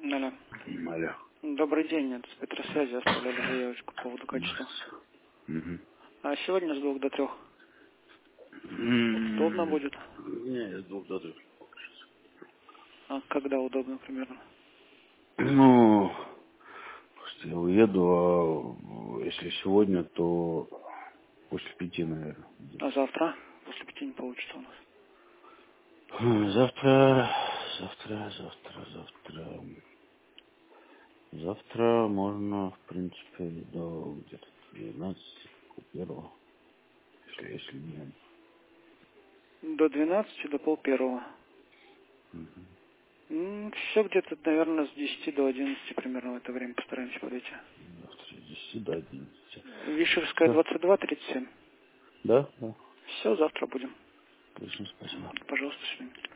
Алло. Алло. Добрый день, это с Петросвязи оставляли заявочку по поводу качества. Угу. А сегодня с 2 до 3. Удобно будет? Не, с 2 до 3. А когда удобно примерно? Ну, просто я уеду, а если сегодня, то после 5, наверное. А завтра? После 5 не получится у нас. Завтра можно, в принципе, до где-то 12, первого, если не. До 12, до пол-первого. Все где-то, наверное, с 10 до 11 примерно в это время постараемся подойти. Завтра с 10 до 11. Вишерская, Все. 22-37. Да? Да. Все, завтра будем. Отлично, спасибо. Пожалуйста, до свидания.